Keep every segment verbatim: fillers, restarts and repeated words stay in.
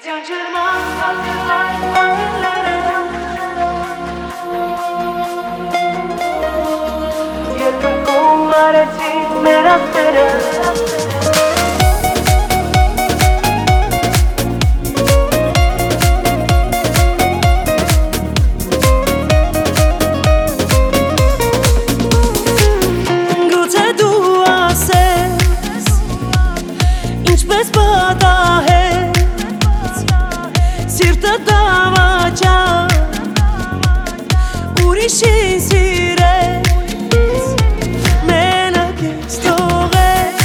मेरा तेरा Ինչպես պատահեց սիրտը դավաճա ուրիշին սիրեց մենակ ես թողեց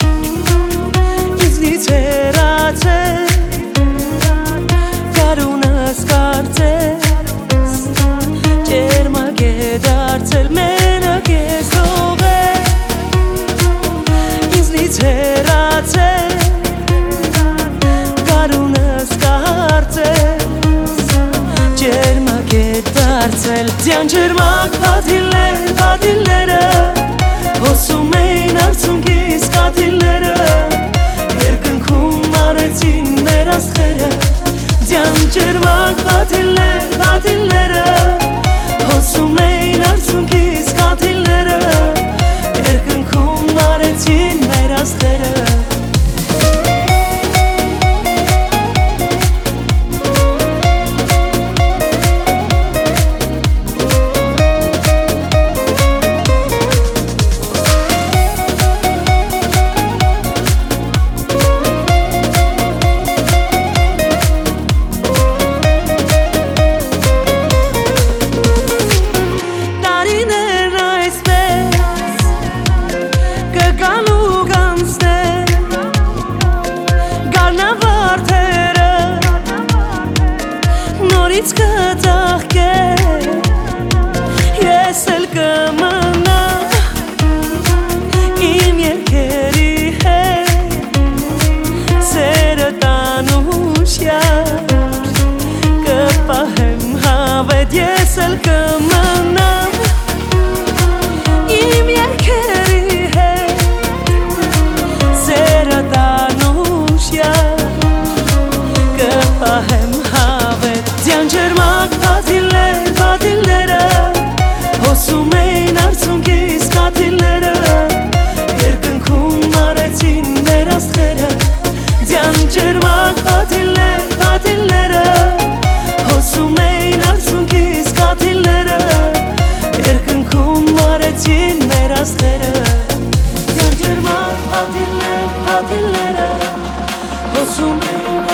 ինձնից հեռացել կարունս կարծես ջերմակ է դարձել մենակ ես թողեց ինձնից հեռացել Ձյան ջերմակ պատիլներ, պատիլները հոսում էին արցունքիս կաթիլները երկնքում արեցին մեր աստղերը Ձյան ջերմակ պատիլներ, պատիլները հոսում էին արցունքիս կաթիլները երկնքում արեցին մեր աստղերը Նորից կծաղկե ես էլ կմնամ իմ երգերի հետ սերը տանուշյալ կպահեմ հավետ ես էլ կմնամ իմ երգերի հետ սերը տանուշյալ կպահեմ Ձյան ջերմակ պատիլներ, պատիլները հոսում էին արցունքիս կաթիլները երկնքում արեցին մեր աստղերը Ձյան ջերմակ պատիլներ, պատիլները հոսում էին արցունքիս կաթիլները երկնքում արեցին մեր աստղերը Ձյան ջերմակ պատիլներ, պատիլները հոսում էին